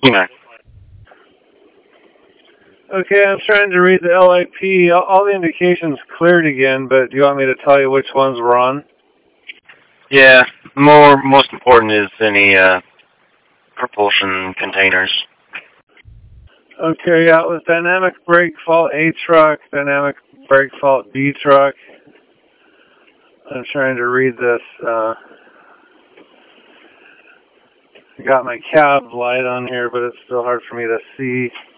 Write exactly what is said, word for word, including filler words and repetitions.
Emac. Okay, I'm trying to read the L I P. All, all the indications cleared again, but do you want me to tell you which ones were on? Yeah, more most important is any uh, propulsion containers. Okay, yeah, it was dynamic brake fault A truck, dynamic brake fault B truck. I'm trying to read this. Uh, I got my cab light on here, but it's still hard for me to see.